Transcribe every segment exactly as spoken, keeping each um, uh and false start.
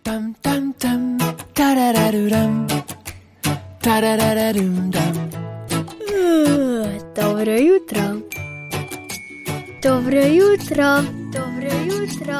Tam tam tam, tarararuram, tarararum dam. Dobro jutro. Dobro jutro. Dobro jutro.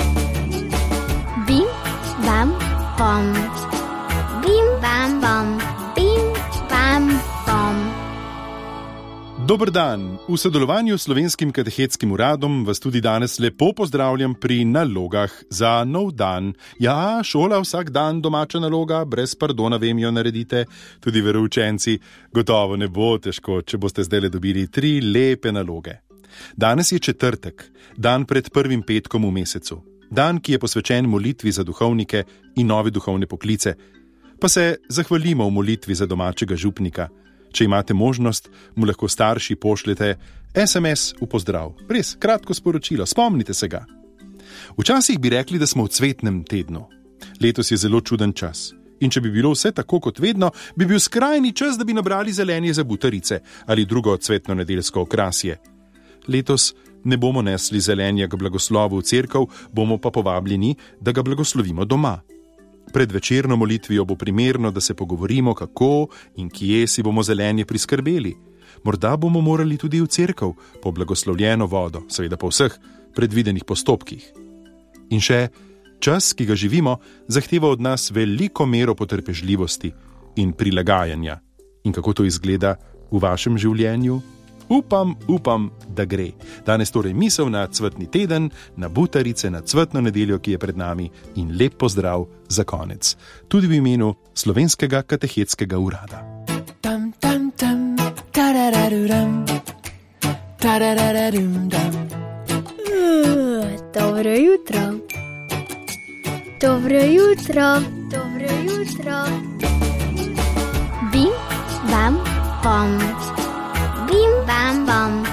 Bim bam bom. Bim bam bom. Bim bam bom. Dober dan. V sodelovanju s Slovenskim katehetskim uradom vas tudi danes lepo pozdravljam pri nalogah za nov dan. Ja, šola vsak dan domača naloga, brez pardona vem jo naredite. Tudi veroučenci, gotovo ne bo težko, če boste zdaj dobili tri lepe naloge. Danes je četrtek, dan pred prvim petkom v mesecu. Dan, ki je posvečen molitvi za duhovnike in nove duhovne poklice. Pa se zahvalimo v molitvi za domačega župnika. Če imate možnost, mu lahko starši pošljete es em es v pozdrav. Res, kratko sporočilo, spomnite se ga. Včasih bi rekli, da smo v cvetnem tednu. Letos je zelo čuden čas. In če bi bilo vse tako kot vedno, bi bil skrajni čas, da bi nabrali zelenje za butarice ali drugo cvetno-nedeljsko okrasje. Letos ne bomo nesli zelenja k blagoslovu v cerkev, bomo pa povabljeni, da ga blagoslovimo doma. Pred večerno molitvijo bo primerno, da se pogovorimo, kako in kje si bomo zelenje priskrbeli. Morda bomo morali tudi v cerkev po blagoslovljeno vodo, seveda po vseh predvidenih postopkih. In še, čas, ki ga živimo, zahteva od nas veliko mero potrpežljivosti in prilagajanja. In kako to izgleda v vašem življenju? Upam, upam, da gre. Danes torej misel na cvetni teden, na butarice, na cvetno nedeljo, ki je pred nami in lep pozdrav za konec. Tudi v imenu Slovenskega katechetskega urada. Tam tam tam, tarararuram, tarararum dam. Dobro jutro. Dobro jutro. Dobro jutro. Bim bam bom. Bim bam bom.